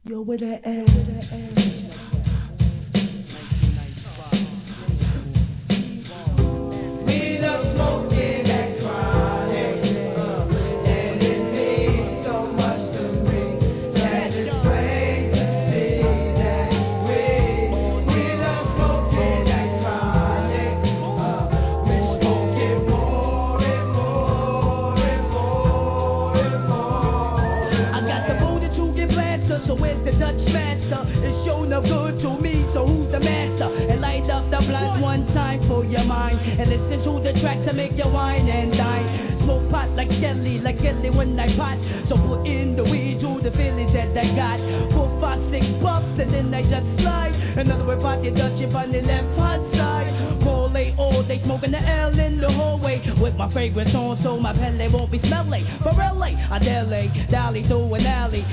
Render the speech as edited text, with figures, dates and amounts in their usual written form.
Yo, where that at? We love smoking that chronic, and it means so much to me that it's plain to see that we love smoking that chronic. We smoke it more and more and more and more. I got the motor to get blaster, so where's the Dutch master? It's show no good to me, so who's the master? And light up the blunt one time for your mind, and listen to the tracks to make you wine and dine. Smoke pot like Skelly when I pot. So put in the weed to the feeling that I got. 4, 5, 6 puffs, and then I just slide. Another way party Dutch up on the left hand side. All day smoking the L in the hallway with my fragrance on, so my pellet won't be smelly. For LA, I dally through an alley